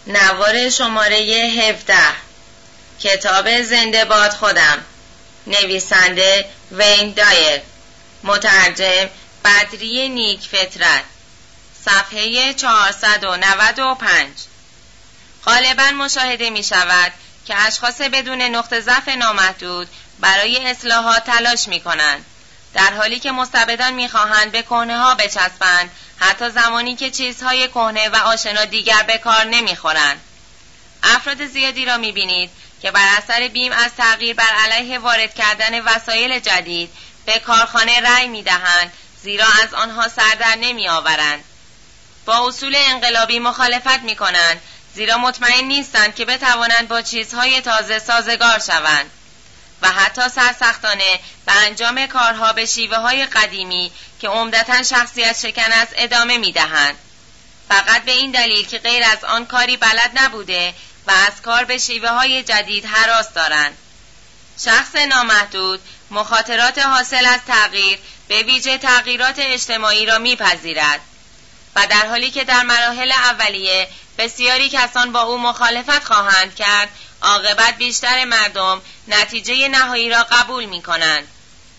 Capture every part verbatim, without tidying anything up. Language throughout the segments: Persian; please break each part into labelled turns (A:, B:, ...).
A: نوار شماره هفده، کتاب زنده باد خودم، نویسنده وین دایر، مترجم بدری نیک فطرت، صفحه چهارصد و نود و پنج. غالباً مشاهده می شود که اشخاص بدون نقطه ضعف نامحدود برای اصلاحات تلاش می کنند، در حالی که مستبدان می خواهند به کهنه ها بچسبند، حتی زمانی که چیزهای کهنه و آشنا دیگر به کار نمی خورند. افراد زیادی را می بینید که بر اثر بیم از تغییر بر علیه وارد کردن وسایل جدید به کارخانه رأی می دهند، زیرا از آنها سر در نمی آورند. با اصول انقلابی مخالفت می کنند، زیرا مطمئن نیستند که بتوانند با چیزهای تازه سازگار شوند و حتی سرسختانه به انجام کارها به شیوه های قدیمی که عمدتاً شخصیت شکن است ادامه می دهند، فقط به این دلیل که غیر از آن کاری بلد نبوده و از کار به شیوه های جدید هراس دارند. شخص نامحدود مخاطرات حاصل از تغییر، به ویژه تغییرات اجتماعی را میپذیرد و در حالی که در مراحل اولیه بسیاری کسان با او مخالفت خواهند کرد، عاقبت بیشتر مردم نتیجه نهایی را قبول می کنند.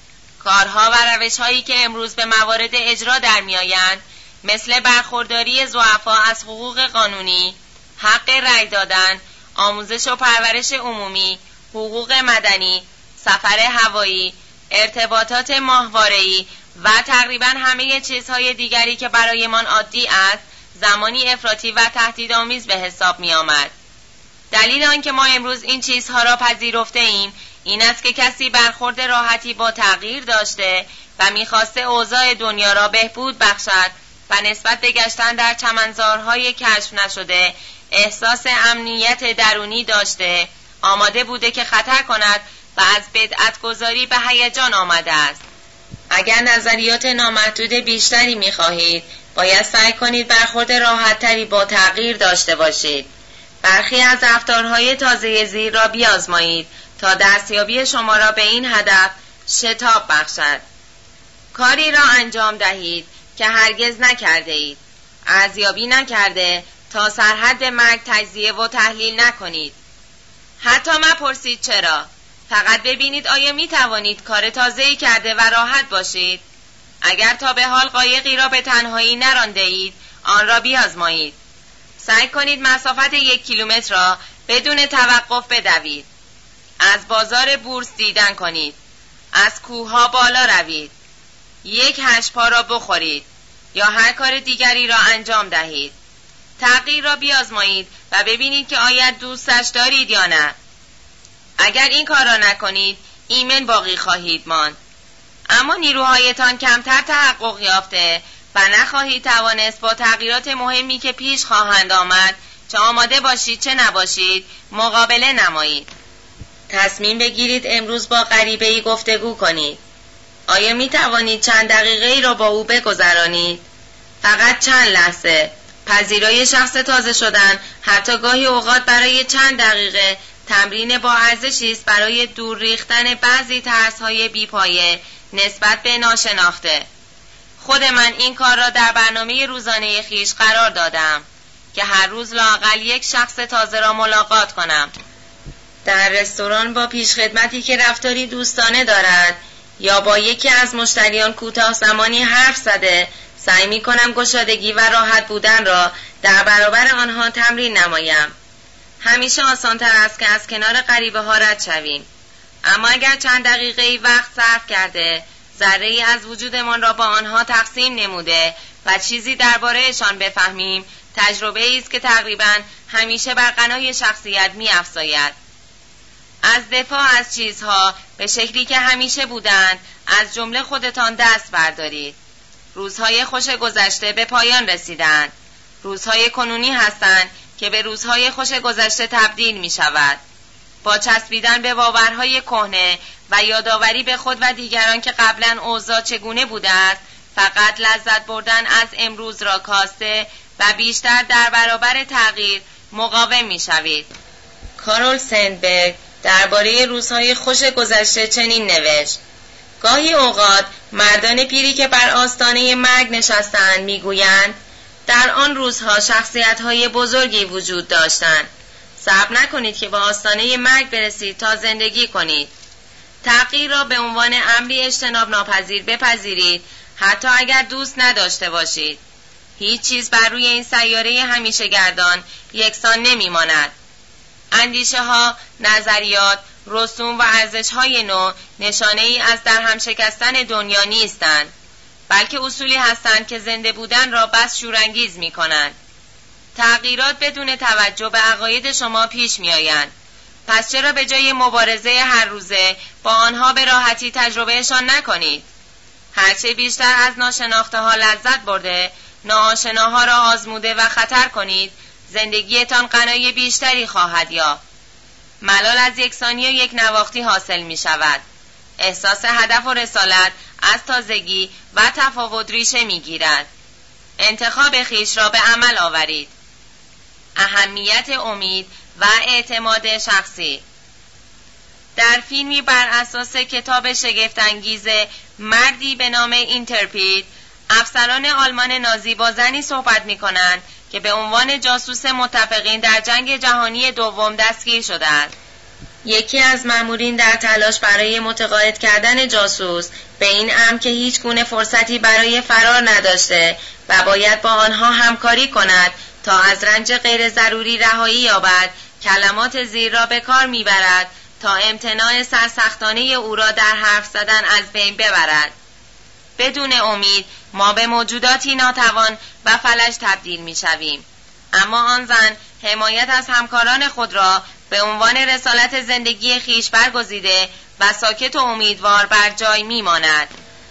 A: کارها و روش‌هایی که امروز به موارد اجرا در میآیند، مثل برخورداری ضعفا از حقوق قانونی، حق رأی دادن، آموزش و پرورش عمومی، حقوق مدنی، سفر هوایی، ارتباطات ماهواره‌ای و تقریباً همه چیزهای دیگری که برایمان عادی است، زمانی افراطی و تهدیدآمیز به حساب می آمد. دلیل آنکه ما امروز این چیزها را پذیرفته ایم این است که کسی برخورد راحتی با تغییر داشته و می‌خواسته اوضاع دنیا را بهبود بخشد و نسبت به گشتن در چمنزارهای کشف نشده احساس امنیت درونی داشته، آماده بوده که خطر کند و از بدعت گذاری به هیجان آمده است. اگر نظریات نامحدود بیشتری می‌خواهید، باید سعی کنید برخورد راحت‌تری با تغییر داشته باشید. برخی از رفتارهای تازه زیر را بیازمایید تا دستیابی شما را به این هدف شتاب بخشد. کاری را انجام دهید که هرگز نکرده اید. ارزیابی نکرده تا سرحد مرگ تجزیه و تحلیل نکنید. حتی مپرسید چرا. فقط ببینید آیا می توانید کار تازه‌ای کرده و راحت باشید. اگر تا به حال قایقی را به تنهایی نرانده اید، آن را بیازمایید. سعی کنید مسافت یک کیلومتر را بدون توقف بدوید. از بازار بورس دیدن کنید. از کوه‌ها بالا روید. یک هشپا را بخورید یا هر کار دیگری را انجام دهید. تغییر را بیازمایید و ببینید که آیا دوستش دارید یا نه. اگر این کار را نکنید، ایمن باقی خواهید ماند. اما نیروهایتان کمتر تحقق یافته و نخواهید توانست با تغییرات مهمی که پیش خواهند آمد، چه آماده باشید چه نباشید، مقابله نمایید. تصمیم بگیرید امروز با غریبه‌ای گفتگو کنید. آیا می توانید چند دقیقه‌ای را با او بگذرانید؟ فقط چند لحظه. پذیرای شخص تازه شدن حتی گاهی اوقات برای چند دقیقه تمرین با ارزشی است برای دور ریختن بعضی ترس‌های بی‌پایه نسبت به ناشناخته. خود من این کار را در برنامه روزانه خیش قرار دادم که هر روز لااقل یک شخص تازه را ملاقات کنم. در رستوران با پیشخدمتی که رفتاری دوستانه دارد یا با یکی از مشتریان کوتاه زمانی حرف زده، سعی می کنم گشادگی و راحت بودن را در برابر آنها تمرین نمایم. همیشه آسان‌تر است که از کنار غریبه ها رد شویم، اما اگر چند دقیقه وقت صرف کرده ذره‌ای از وجودمان را با آنها تقسیم نموده و چیزی درباره‌شان بفهمیم، تجربه‌ای است که تقریباً همیشه بر غنای شخصیت می‌افزاید. از دفاع از چیزها به شکلی که همیشه بودند، از جمله خودتان دست بردارید. روزهای خوش گذشته به پایان رسیدند. روزهای کنونی هستند که به روزهای خوش گذشته تبدیل می شود. با چسبیدن به باورهای کهنه و یادآوری به خود و دیگران که قبلا اوضاع چگونه بوده است، فقط لذت بردن از امروز را کاسته و بیشتر در برابر تغییر مقاوم می شوید. کارول سندبرگ درباره روزهای خوش گذشته چنین نوشت: گاهی اوقات مردان پیری که بر آستانه مرگ نشستند میگویند در آن روزها شخصیت‌های بزرگی وجود داشتند. صبر نکنید که به آستانه مرگ برسید تا زندگی کنید. تغییر را به عنوان امری اجتناب ناپذیر بپذیرید، حتی اگر دوست نداشته باشید. هیچ چیز بر روی این سیاره همیشه گردان یکسان نمی ماند. اندیشه ها، نظریات، رسوم و ارزش های نو نشانه ای از در هم شکستن دنیا نیستند، بلکه اصولی هستند که زنده بودن را بس شورانگیز می کنند. تغییرات بدون توجه به عقاید شما پیش می آیند. پس چرا به جای مبارزه هر روزه با آنها به راحتی تجربهشان نکنید؟ هرچه بیشتر از ناشناخته ها لذت برده، ناآشناها را آزموده و خطر کنید، زندگیتان غنای بیشتری خواهد یافت. ملال از یکسانی و یک نواختی حاصل می شود. احساس هدف و رسالت از تازگی و تفاوت ریشه می گیرد. انتخاب خیش را به عمل آورید. اهمیت امید و اعتماد شخصی. در فیلمی بر اساس کتاب شگفت‌انگیز مردی به نام اینترپید، افسران آلمان نازی با زنی صحبت می کنند که به عنوان جاسوس متفقین در جنگ جهانی دوم دستگیر شده است. یکی از مامورین در تلاش برای متقاعد کردن جاسوس به این امر که هیچ گونه فرصتی برای فرار نداشته و باید با آنها همکاری کند تا از رنج غیر ضروری رهایی یابد، کلمات زیر را به کار میبرد تا امتناع سرسختانه او را در حرف زدن از بین ببرد. بدون امید ما به موجوداتی ناتوان و فلج تبدیل می شویم. اما آن زن حمایت از همکاران خود را به عنوان رسالت زندگی خیش برگزیده و ساکت و امیدوار بر جای می ماند.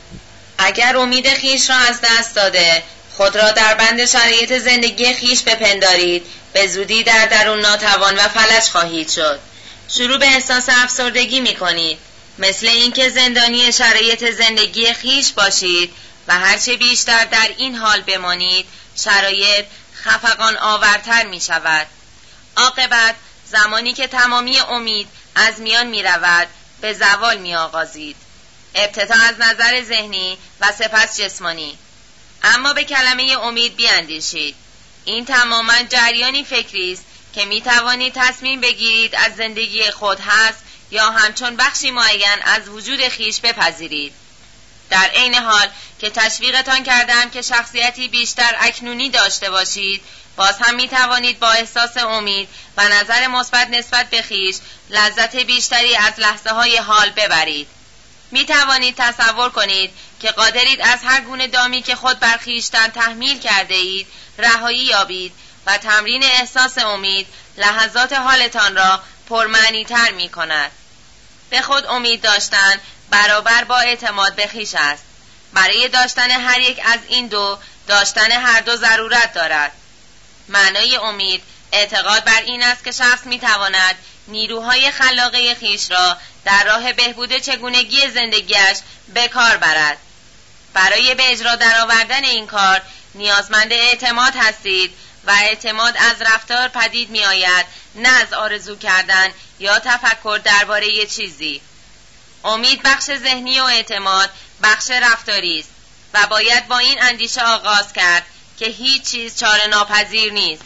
A: اگر امید خیش را از دست داده، خود را در بند شرایط زندگی خیش بپندارید، به زودی در درون ناتوان و فلج خواهید شد. شروع به احساس افسردگی می کنید، مثل اینکه زندانی شرایط زندگی خیش باشید و هرچه بیشتر در این حال بمانید، شرایط خفقان آورتر می شود. عاقبت زمانی که تمامی امید از میان می رود، به زوال می آغازید. ابتدا از نظر ذهنی و سپس جسمانی. اما به کلمه امید بیاندیشید. این تماما جریانی فکری است که می توانید تصمیم بگیرید از زندگی خود هست یا همچون بخشی معین از وجود خیش بپذیرید. در عین حال که تشویقتان کردم که شخصیتی بیشتر اکنونی داشته باشید، باز هم می توانید با احساس امید و نظر مثبت نسبت به خیش لذت بیشتری از لحظه های حال ببرید. می توانید تصور کنید که قادرید از هر گونه دامی که خود بر خویشتن تحمیل کرده اید رهایی یابید و تمرین احساس امید لحظات حالتان را پرمعنی تر می کند. به خود امید داشتن برابر با اعتماد به خویش است. برای داشتن هر یک از این دو، داشتن هر دو ضرورت دارد. معنای امید اعتقاد بر این است که شخص می تواند نیروهای خلاقه خویش را در راه بهبود چگونگی زندگیش به کار برد. برای به اجرا درآوردن این کار نیازمند اعتماد هستید و اعتماد از رفتار پدید می آید، نه از آرزو کردن یا تفکر درباره یه چیزی. امید بخش ذهنی و اعتماد بخش رفتاری است و باید با این اندیشه آغاز کرد که هیچ چیز چاره ناپذیر نیست.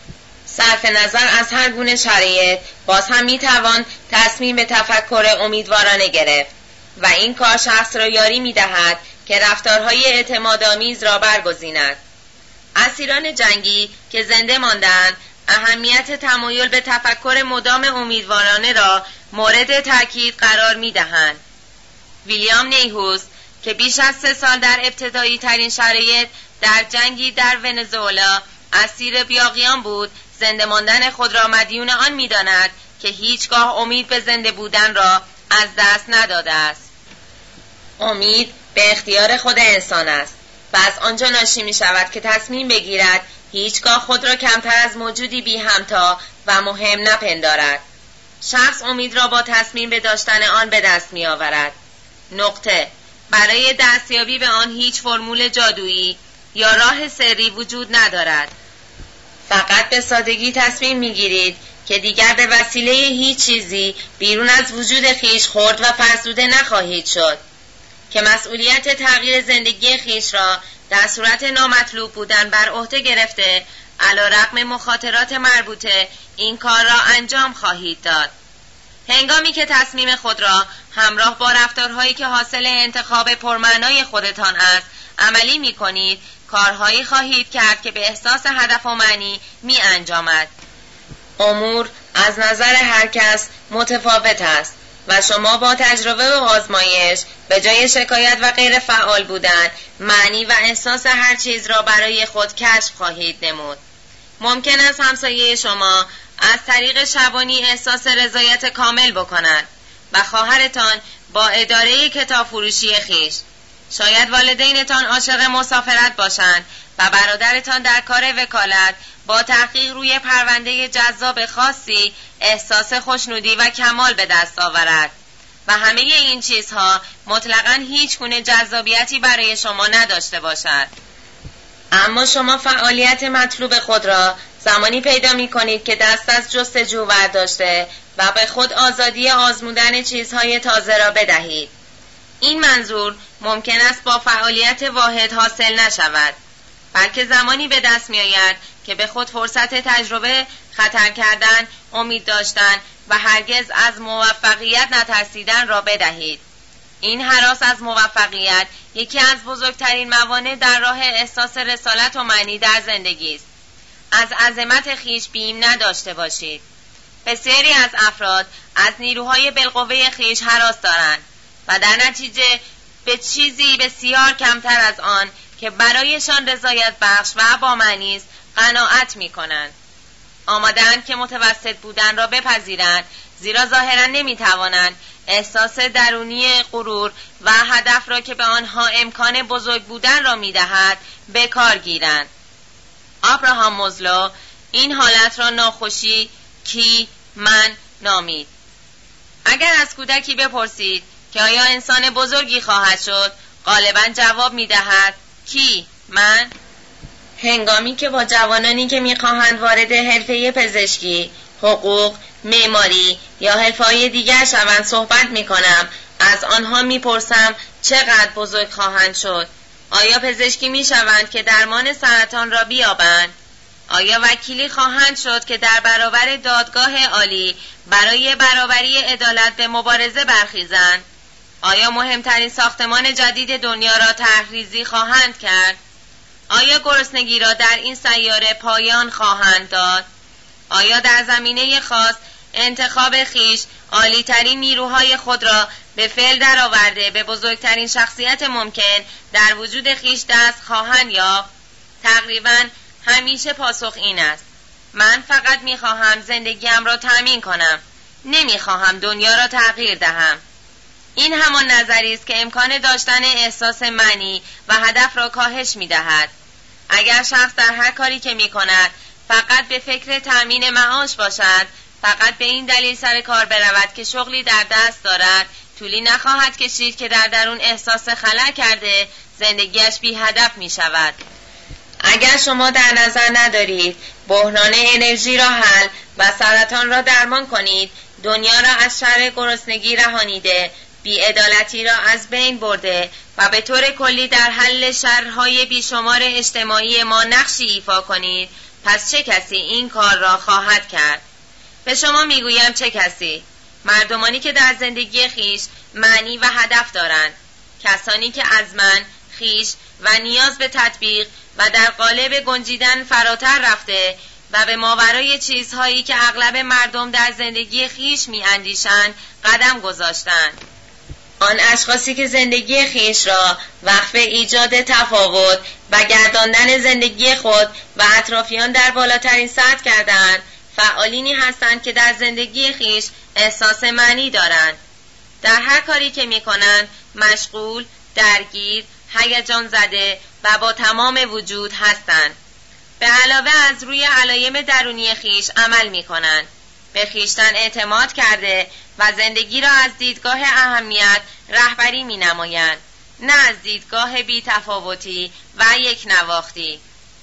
A: صرف نظر از هر گونه شرایط، باز هم می توان تصمیم به تفکر امیدوارانه گرفت و این کار شخص را یاری می دهد که رفتارهای اعتمادآمیز را برگزیند. اسیران جنگی که زنده ماندند اهمیت تمایل به تفکر مدام امیدوارانه را مورد تاکید قرار می دهند. ویلیام نیهوس که بیش از سه سال در ابتدایی ترین شرایط در جنگی در ونزوئلا اسیر بیاغیان بود، زنده ماندن خود را مدیون آن می داند که هیچگاه امید به زنده بودن را از دست نداده است. امید به اختیار خود انسان است و از آنجا ناشی می شود که تصمیم بگیرد هیچگاه خود را کمتر از موجودی بی همتا و مهم نپندارد. شخص امید را با تصمیم به داشتن آن به دست می آورد. نقطه. برای دستیابی به آن هیچ فرمول جادویی یا راه سری وجود ندارد. فقط به سادگی تصمیم می گیرید که دیگر به وسیله هیچ چیزی بیرون از وجود خیش خرد و فرسوده نخواهید شد، که مسئولیت تغییر زندگی خیش را در صورت نامطلوب بودن بر عهده گرفته علیرغم مخاطرات مربوطه این کار را انجام خواهید داد. هنگامی که تصمیم خود را همراه با رفتارهایی که حاصل انتخاب پرمعنای خودتان است عملی می کنید، کارهایی خواهید کرد که به احساس هدف و معنی می انجامد. امور از نظر هر کس متفاوت است و شما با تجربه و آزمایش به جای شکایت و غیر فعال بودن معنی و احساس هر چیز را برای خود کشف خواهید نمود. ممکن است همسایه شما از طریق شبانی احساس رضایت کامل بکند و خواهرتان با اداره کتاب فروشی خیش. شاید والدینتان عاشق مسافرت باشند و برادرتان در کار وکالت با تحقیق روی پرونده جذاب خاصی احساس خوشنودی و کمال به دست آورد و همه این چیزها مطلقاً هیچ گونه جذابیتی برای شما نداشته باشد. اما شما فعالیت مطلوب خود را زمانی پیدا می کنید که دست از جستجو برداشته و به خود آزادی آزمودن چیزهای تازه را بدهید. این منظور ممکن است با فعالیت واحد حاصل نشود، بلکه زمانی به دست می آید که به خود فرصت تجربه، خطر کردن، امید داشتن و هرگز از موفقیت نترسیدن را بدهید. این هراس از موفقیت یکی از بزرگترین موانع در راه احساس رسالت و معنی در زندگی است. از عظمت خیش بیم نداشته باشید. بسیاری از افراد از نیروهای بالقوه خیش هراس دارند و در نتیجه به چیزی بسیار کمتر از آن که برایشان رضایت بخش و با معنی است قناعت می کنند. آماده‌اند که متوسط بودن را بپذیرند، زیرا ظاهرا نمی توانند احساس درونی غرور و هدف را که به آنها امکان بزرگ بودن را می دهد به کار گیرند. آبراهام مازلو این حالت را ناخوشی کی من نامید. اگر از کودکی بپرسید که آیا انسان بزرگی خواهد شد، غالباً جواب می دهد کی من. هنگامی که با جوانانی که می خواهند وارد حرفه پزشکی، حقوق، معماری یا حرفه‌های دیگر شوند صحبت می کنم، از آنها می پرسم چقدر بزرگ خواهند شد. آیا پزشکی می شوند که درمان سرطان را بیابند؟ آیا وکیلی خواهند شد که در برابر دادگاه عالی برای برابری عدالت به مبارزه برخیزند؟ آیا مهمترین ساختمان جدید دنیا را طرح‌ریزی خواهند کرد؟ آیا گرسنگی را در این سیاره پایان خواهند داد؟ آیا در زمینه خاص انتخاب خیش عالی‌ترین نیروهای خود را به فعل درآورده به بزرگترین شخصیت ممکن در وجود خیش دست خواهند یافت؟ تقریباً همیشه پاسخ این است: من فقط می‌خواهم زندگیم را تأمین کنم، نمی‌خواهم دنیا را تغییر دهم. این همان نظری است که امکان داشتن احساس معنی و هدف را کاهش می‌دهد. اگر شخص در هر کاری که می‌کند فقط به فکر تأمین معاش باشد، فقط به این دلیل سر کار برود که شغلی در دست دارد، طولی نخواهد کشید که در درون احساس خلأ کرده زندگیش بی هدف می شود. اگر شما در نظر ندارید بحران انرژی را حل و سرطان را درمان کنید، دنیا را از شر گرسنگی رهانیده، بی‌عدالتی را از بین برده و به طور کلی در حل شرهای بیشمار اجتماعی ما نقشی ایفا کنید، پس چه کسی این کار را خواهد کرد؟ به شما میگویم چه کسی؟ مردمانی که در زندگی خیش معنی و هدف دارند، کسانی که از من، خیش و نیاز به تطبیق و در قالب گنجیدن فراتر رفته و به ماورای چیزهایی که اغلب مردم در زندگی خیش می اندیشند قدم گذاشتند. آن اشخاصی که زندگی خیش را وقف ایجاد تفاوت و گرداندن زندگی خود و اطرافیان در بالاترین سطح کردند، فعالینی هستند که در زندگی خیش احساس معنی دارند. در هر کاری که می کنند مشغول، درگیر، هیجان زده و با تمام وجود هستند. به علاوه از روی علایم درونی خیش عمل می کنند. به خیشتن اعتماد کرده و زندگی را از دیدگاه اهمیت رهبری می نمایند، نه از دیدگاه بی تفاوتی و یک نواختی.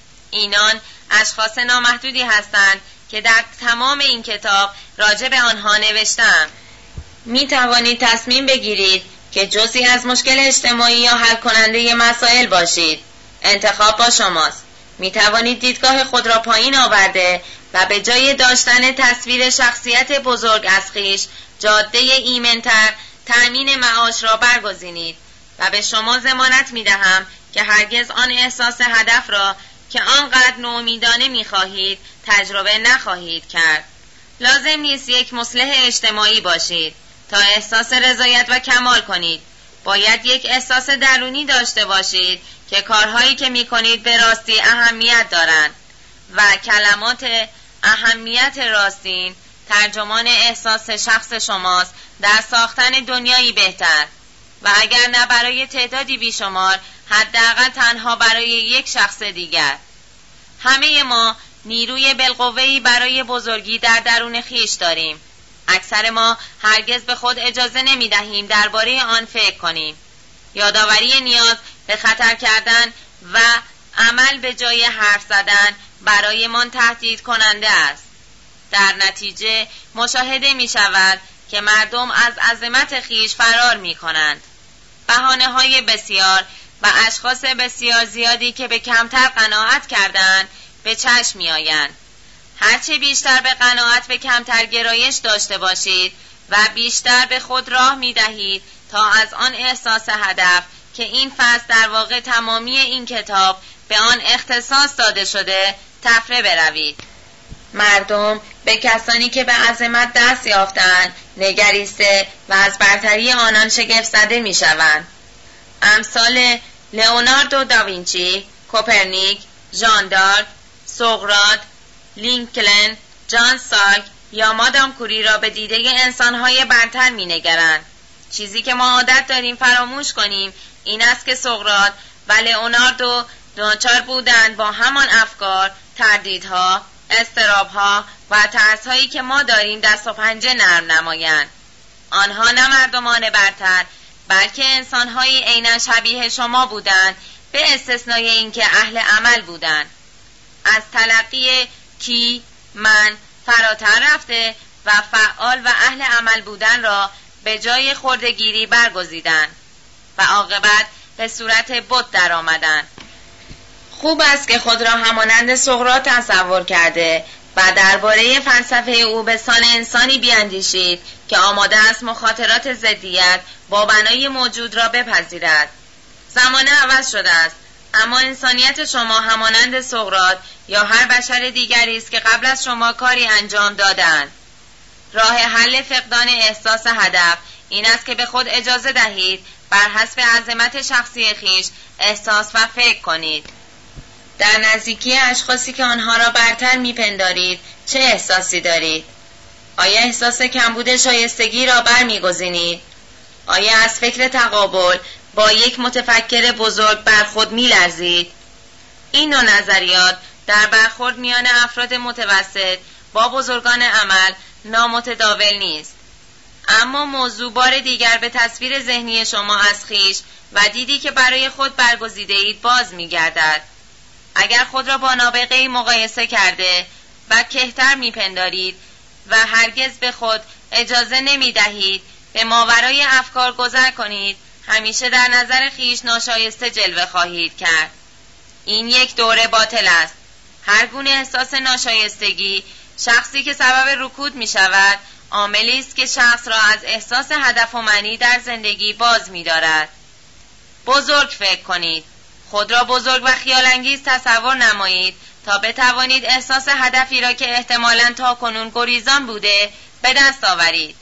A: اینان اشخاص نامحدودی هستند که در تمام این کتاب راجع به آنها نوشتم. می توانید تصمیم بگیرید که جزئی از مشکل اجتماعی یا حل کننده مسائل باشید. انتخاب با شماست. می توانید دیدگاه خود را پایین آورده و به جای داشتن تصویر شخصیت بزرگ از خویش، جاده ایمن‌تر تأمین معاش را برگزینید و به شما ضمانت می دهم که هرگز آن احساس هدف را که آنقدر نومیدانه می خواهید تجربه نخواهید کرد. لازم نیست یک مصلح اجتماعی باشید تا احساس رضایت و کمال کنید. باید یک احساس درونی داشته باشید که کارهایی که می کنید به راستی اهمیت دارند و کلمات اهمیت راستین ترجمان احساس شخص شماست در ساختن دنیایی بهتر و اگر نه برای تعدادی بیشمار، حداقل تنها برای یک شخص دیگر. همه ما نیروی بالقوه‌ای برای بزرگی در درون خیش داریم. اکثر ما هرگز به خود اجازه نمی دهیم درباره آن فکر کنیم. یادآوری نیاز به خطر کردن و عمل به جای حرف زدن برایمان تهدید کننده است. در نتیجه مشاهده می شود که مردم از عظمت خیش فرار می کنند. بهانه های بسیار و اشخاص بسیار زیادی که به کمتر قناعت کردند به چشم می آیند. هرچه بیشتر به قناعت به کمتر گرایش داشته باشید و بیشتر به خود راه می دهید تا از آن احساس هدف که این فصل در واقع تمامی این کتاب به آن اختصاص داده شده تفره بروید. مردم به کسانی که به عظمت دست یافتند نگریسته و از برتری آنان شگفت زده می شوند. امثال لئوناردو داوینچی، کوپرنیک، ژان دارک، سقراط، لینکلن، جان ساک یا مادام کوری را به دیده انسانهای برتر می نگرند. چیزی که ما عادت داریم فراموش کنیم این است که سقراط و لئوناردو ناچار بودند با همان افکار، تردیدها، اضطرابها و ترسهایی که ما داریم دست و پنجه نرم نمایند. آنها نه مردمان برتر بلکه انسانهایی عیناً شبیه شما بودند، به استثنای اینکه اهل عمل بودند. از تلقی کی من فراتر رفته و فعال و اهل عمل بودن را به جای خردگیری برگزیدند و عاقبت به صورت بت در آمدند. خوب است که خود را همانند سقراط تصور کرده و درباره فلسفه او به سان انسانی بیاندیشید که آماده است مخاطرات ضدیت با بنای موجود را بپذیرد. زمانه عوض شده است، اما انسانیت شما همانند سقراط یا هر بشر دیگری است که قبل از شما کاری انجام دادند. راه حل فقدان احساس هدف این است که به خود اجازه دهید بر حسب عظمت شخصی خیش احساس و فکر کنید. در نزدیکی اشخاصی که آنها را برتر میپندارید چه احساسی دارید؟ آیا احساس کمبود شایستگی را برمیگزینید؟ آیا از فکر تقابل با یک متفکر بزرگ بر خود میلرزید؟ این نوع نظریات در برخورد میان افراد متوسط با بزرگان عمل نامتداول نیست. اما موضوع بار دیگر به تصویر ذهنی شما از خیش و دیدی که برای خود برگزیده اید باز میگردد. اگر خود را با نابغه‌ای مقایسه کرده و کهتر میپندارید و هرگز به خود اجازه نمیدهید به ماورای افکار گذر کنید، همیشه در نظر خیش ناشایسته جلوه خواهید کرد. این یک دوره باطل است. هر گونه احساس ناشایستگی، شخصی که سبب رکود می شود، عاملی است که شخص را از احساس هدف و معنی در زندگی باز می دارد. بزرگ فکر کنید. خود را بزرگ و خیالانگیز تصور نمایید تا بتوانید احساس هدفی را که احتمالاً تاکنون گریزان بوده به دست آورید.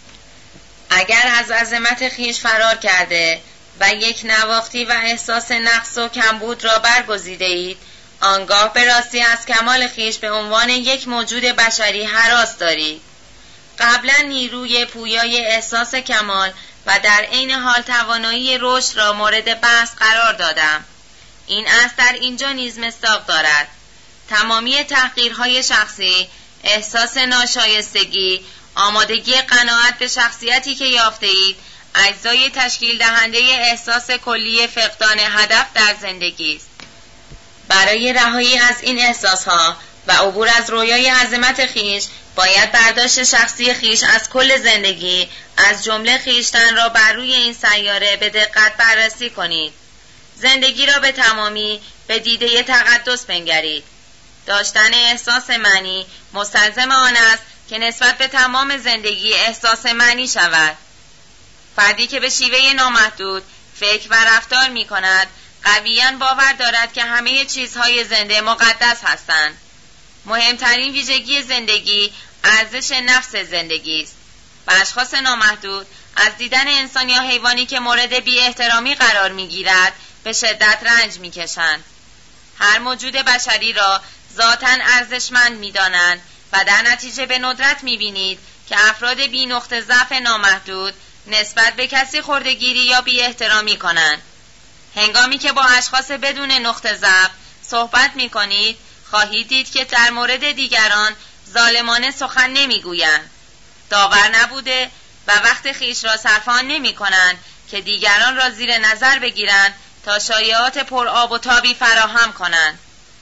A: اگر از عظمت خیش فرار کرده و یک نواختی و احساس نقص و کمبود را برگزیده اید، آنگاه به راستی از کمال خیش به عنوان یک موجود بشری هراس دارید. قبلا نیروی پویای احساس کمال و در عین حال توانایی رشد را مورد بحث قرار دادم. این اصل در اینجا نیز مصداق دارد. تمامی تحقیرهای شخصی، احساس ناشایستگی، آمادگی قناعت به شخصیتی که یافته اید، اجزای تشکیل دهنده احساس کلی فقدان هدف در زندگی است. برای رهایی از این احساسها و عبور از رویای عظمت خیش، باید برداشت شخصی خیش از کل زندگی، از جمله خیشتن را بر روی این سیاره به دقت بررسی کنید. زندگی را به تمامی به دیده تقدس بنگرید. داشتن احساس معنی مستلزم آن است که نسبت به تمام زندگی احساس معنی شود. فردی که به شیوه نامحدود فکر و رفتار می کند قویاً باور دارد که همه چیزهای زنده مقدس هستند. مهمترین ویژگی زندگی ارزش نفس زندگی است. و اشخاص نامحدود از دیدن انسان یا حیوانی که مورد بی احترامی قرار می گیرد به شدت رنج می کشند. هر موجود بشری را ذاتاً ارزشمند می دانند و در نتیجه به ندرت می بینید که افراد بی نقطه ضعف نامحدود نسبت به کسی خردگیری یا بی احترامی کنند. هنگامی که با اشخاص بدون نقطه ضعف صحبت می کنید خواهید دید که در مورد دیگران ظالمانه سخن نمی گویند. داور نبوده و وقت خیش را صرف آن نمی کنند که دیگران را زیر نظر بگیرند تا شایعات پر آب و تابی فراهم کنند.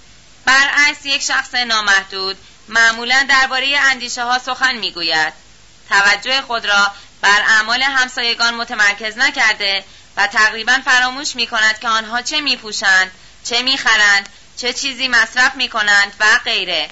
A: برعکس یک شخص نامحدود معمولاً درباره اندیشه ها سخن می گوید. توجه خود را بر اعمال همسایگان متمرکز نکرده و تقریباً فراموش می کند که آنها چه می پوشند، چه می خرند، چه چیزی مصرف می کنند و غیره.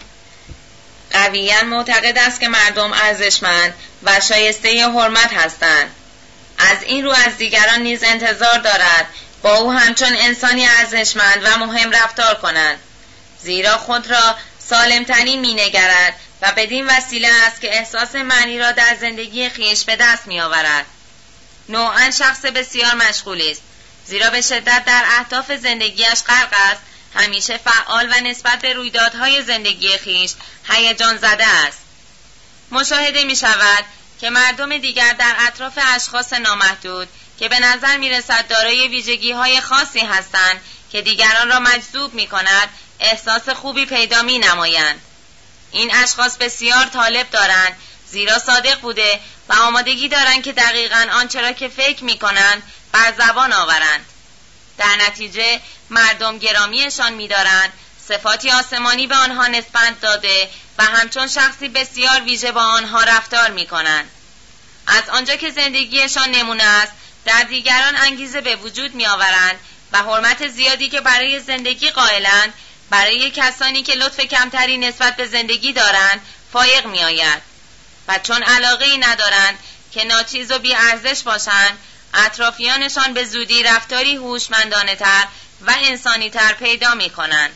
A: قویاً معتقد است که مردم ارزشمند و شایسته حرمت هستند. از این رو از دیگران نیز انتظار دارد با او همچون انسانی ارزشمند و مهم رفتار کنند، زیرا خود را سالمترین می نگرد و بدین وسیله است که احساس معنی را در زندگی خیش به دست می آورد. نوعاً شخص بسیار مشغول است، زیرا به شدت در اهداف زندگیش غرق است، همیشه فعال و نسبت به رویدادهای زندگی خیش هیجان زده است. مشاهده می شود که مردم دیگر در اطراف اشخاص نامحدود که به نظر می رسد دارای ویژگی های خاصی هستند که دیگران را مجذوب می کند احساس خوبی پیدا می نمایند. این اشخاص بسیار طالب دارند، زیرا صادق بوده و آمادگی دارند که دقیقاً آنچه را که فکر می کنند بر زبان آورند. در نتیجه مردم گرامیشان می دارند، صفاتی آسمانی به آنها نسبت داده و همچون شخصی بسیار ویژه با آنها رفتار می کنند. از آنجا که زندگیشان نمونه است، در دیگران انگیزه به وجود می آورند و حرمت زیادی که برای زندگی قائلند برای کسانی که لطف کمتری نسبت به زندگی دارند فایق می آید. و چون علاقه ای ندارند که ناچیز و بی ارزش باشند، اطرافیانشان به زودی رفتاری هوشمندانه تر و انسانی تر پیدا می کنند.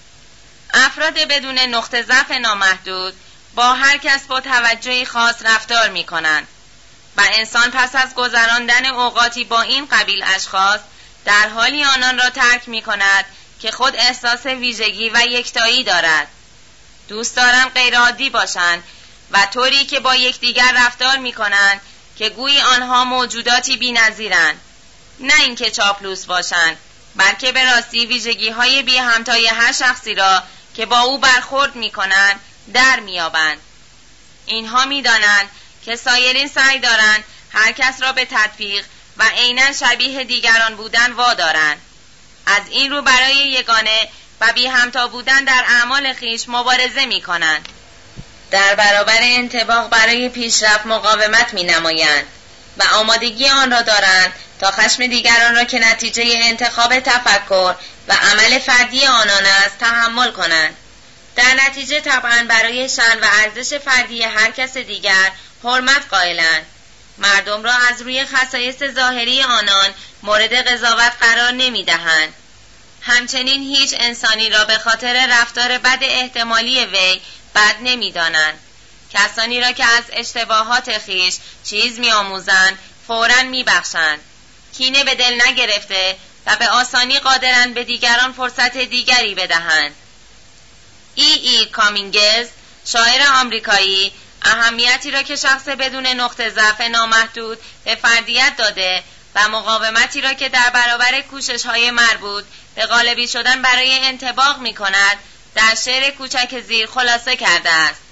A: افراد بدون نقطه ضعف نامحدود با هر کس با توجهی خاص رفتار می کنند و انسان پس از گذراندن اوقاتی با این قبیل اشخاص در حالی آنان را ترک می کند که خود احساس ویژگی و یکتایی دارد. دوست دارند غیرعادی باشند و طوری که با یکدیگر رفتار می کنند که گویی آنها موجوداتی بی‌نظیرند، نه اینکه چاپلوس باشند، بلکه به راستی ویژگی های بی همتای هر شخصی را که با او برخورد می کنند در می یابند. اینها می دانند که سایرین سعی دارند هر کس را به تطبیق و عیناً شبیه دیگران بودن وادارند. از این رو برای یگانه و بی همتا بودن در اعمال خیش مبارزه می کنند. در برابر انطباق برای پیشرفت مقاومت می نمایند و آمادگی آن را دارند تا خشم دیگران را که نتیجه انتخاب تفکر و عمل فردی آنان است تحمل کنند. در نتیجه طبعاً برای شأن و ارزش فردی هر کس دیگر حرمت قائلند. مردم را از روی خصایص ظاهری آنان مورد قضاوت قرار نمی دهند. همچنین هیچ انسانی را به خاطر رفتار بد احتمالی وی بد نمی دانند. کسانی را که از اشتباهات خیش چیز می آموزند فوراً می بخشند. کینه به دل نگرفته و به آسانی قادرند به دیگران فرصت دیگری بدهند. ای ای کامینگز، شاعر آمریکایی، اهمیتی را که شخص بدون نقطه ضعف نامحدود به فردیت داده و مقاومتی را که در برابر کوشش‌های مربوط به غالبی شدن برای انطباق می کند در شعر کوچک زیر خلاصه کرده است.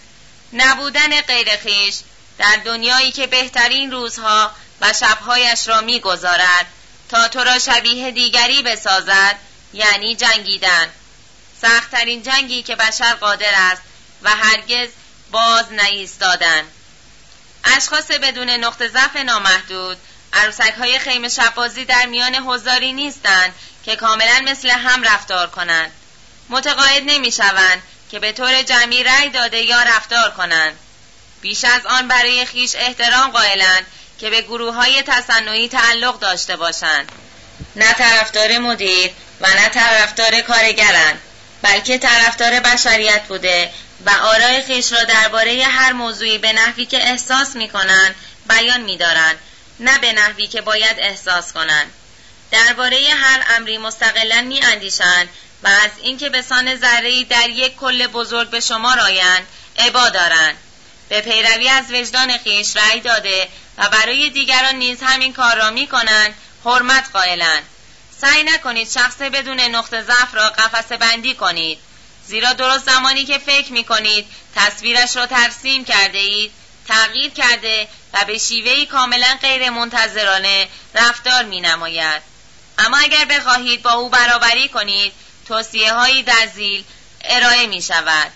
A: نبودن غیر خویش در دنیایی که بهترین روزها و شبهایش را می گذارد تا تو را شبیه دیگری بسازد، یعنی جنگیدن، سخت‌ترین جنگی که بشر قادر است و هرگز باز نایستادن. اشخاص بدون نقطه ضعف نامحدود عروسک های خیمه شبازی در میان حضاری نیستند که کاملا مثل هم رفتار کنند. متقاعد نمی شوند که به طور جمعی رأی داده یا رفتار کنند. بیش از آن برای خیش احترام قائلند که به گروه های تصنعی تعلق داشته باشند. نه طرفدار مدیر و نه طرفدار کارگرند، بلکه طرفدار بشریت بوده و آراء خیش را درباره هر موضوعی به نحوی که احساس می کنند بیان می دارند، نه به نحوی که باید احساس کنند. درباره هر امری مستقلاً می اندیشند و از اینکه به سان ذره‌ای در یک کل بزرگ به شمار آیند ابا دارند. به پیروی از وجدان خیش رأی داده و برای دیگران نیز همین کار را می کنند حرمت قائلند. سعی نکنید شخص بدون نقطه ضعف را قفسه بندی کنید، زیرا درست زمانی که فکر می کنید تصویرش را ترسیم کرده اید، تغییر کرده و به شیوهی کاملا غیر منتظرانه رفتار می نماید. اما اگر بخواهید با او برابری کنید، توصیه هایی در ذیل ارائه می شود.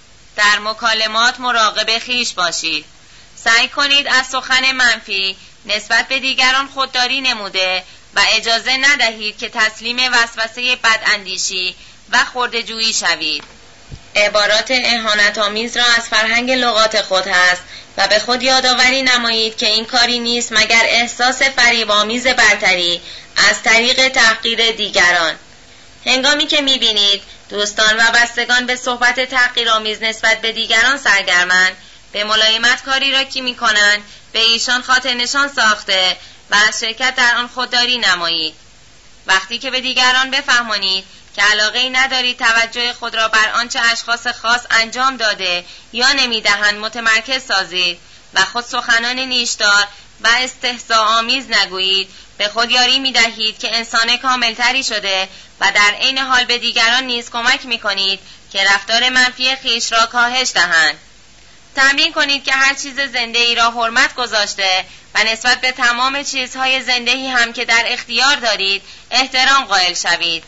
A: در مکالمات مراقب خیش باشید. سعی کنید از سخن منفی نسبت به دیگران خودداری نموده و اجازه ندهید که تسلیم وسوسه بداندیشی و خرده‌جویی شوید. عبارات اهانت‌آمیز را از فرهنگ لغات خود هست و به خود یادآوری نمایید که این کاری نیست مگر احساس فریب‌آمیز برتری از طریق تحقیر دیگران. هنگامی که می‌بینید دوستان و بستگان به صحبت تحقیرآمیز نسبت به دیگران سرگرمند، به ملایمت کاری را که می‌کنند به ایشان خاطر نشان ساخته و از شرکت در آن خودداری نمایید. وقتی که به دیگران بفهمانید که علاقه‌ای ندارید توجه خود را بر آنچه اشخاص خاص انجام داده یا نمیدهند متمرکز سازید و خود سخنان نیشدار و استهزاءآمیز نگویید، به خود یاری می‌دهید که انسان کاملتری شده و در عین حال به دیگران نیز کمک می‌کنید که رفتار منفی خیش را کاهش دهند. تمرین کنید که هر چیز زنده‌ای را حرمت گذاشته و نسبت به تمام چیزهای زنده‌ای هم که در اختیار دارید احترام قائل شوید.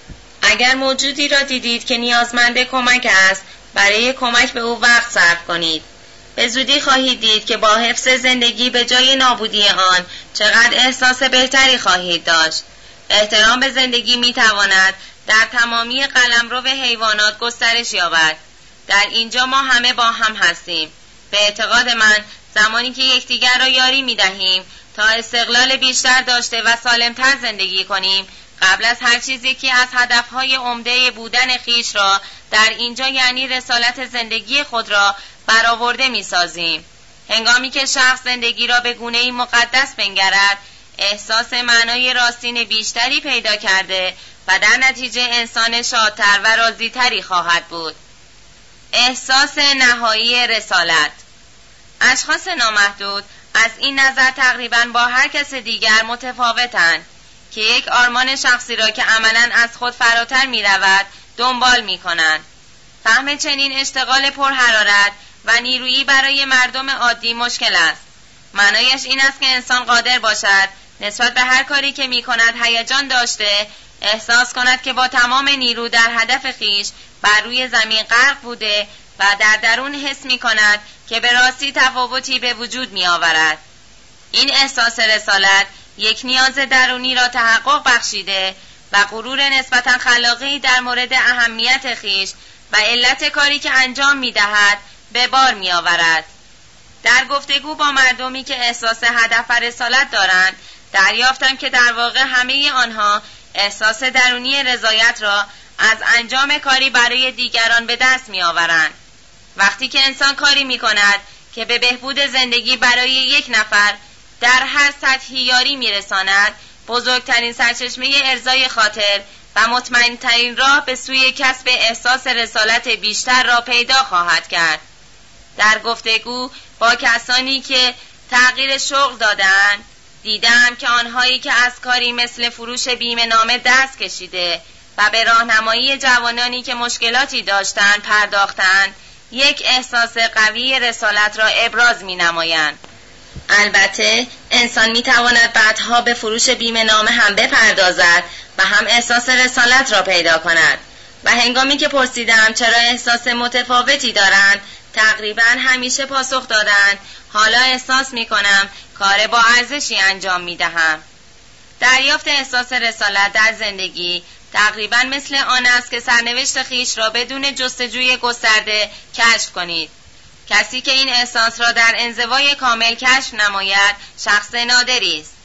A: اگر موجودی را دیدید که نیازمند کمک است، برای کمک به او وقت صرف کنید. به زودی خواهید دید که با حفظ زندگی به جای نابودی آن چقدر احساس بهتری خواهید داشت. احترام به زندگی می‌تواند در تمامی قلمرو حیوانات گسترش یابد. در اینجا ما همه با هم هستیم. به اعتقاد من زمانی که یکدیگر را یاری می‌دهیم تا استقلال بیشتر داشته و سالمتر زندگی کنیم، قبل از هر چیزی که از هدفهای عمده بودن خیش را در اینجا یعنی رسالت زندگی خود را برآورده می‌سازیم. هنگامی که شخص زندگی را به گونه‌ای مقدس بنگرد، احساس معنای راستین بیشتری پیدا کرده و در نتیجه انسان شادتر و راضی‌تری خواهد بود. احساس نهایی رسالت. اشخاص نامحدود از این نظر تقریباً با هر کس دیگر متفاوتند که یک آرمان شخصی را که عملاً از خود فراتر می رود دنبال می کنند. فهم چنین اشتغال پرحرارت و نیرویی برای مردم عادی مشکل است. معنایش این است که انسان قادر باشد نسبت به هر کاری که می کند هیجان داشته، احساس کند که با تمام نیرو در هدف خیش بر روی زمین غرق بوده و در درون حس می کند که به راستی تفاوتی به وجود می آورد. این احساس رسالت یک نیاز درونی را تحقق بخشیده و غرور نسبتاً خلاقی در مورد اهمیت خیش و علت کاری که انجام می دهد به بار می آورد. در گفتگو با مردمی که احساس هدف و رسالت دارند، دریافتم که در واقع همه آنها احساس درونی رضایت را از انجام کاری برای دیگران به دست می آورند. وقتی که انسان کاری می کند که به بهبود زندگی برای یک نفر در هر سطحی یاری می رساند، بزرگترین سرچشمه ارضای خاطر و مطمئنترین راه به سوی کسب احساس رسالت بیشتر را پیدا خواهد کرد. در گفتگو با کسانی که تغییر شغل دادند، دیدم که آنهایی که از کاری مثل فروش بیمه نامه دست کشیده و به راهنمایی جوانانی که مشکلاتی داشتند پرداختند، یک احساس قوی رسالت را ابراز می نمایند. البته انسان می تواند بعدها به فروش بیمه نامه هم بپردازد و هم احساس رسالت را پیدا کند. و هنگامی که پرسیدم چرا احساس متفاوتی دارند، تقریبا همیشه پاسخ دادند حالا احساس می کنم کار با ارزشی انجام می دهم. دریافت احساس رسالت در زندگی تقریبا مثل آن است که سرنوشت خیش را بدون جستجوی گسترده کشف کنید. کسی که این احساس را در انزوای کامل کشف نماید شخص نادری است.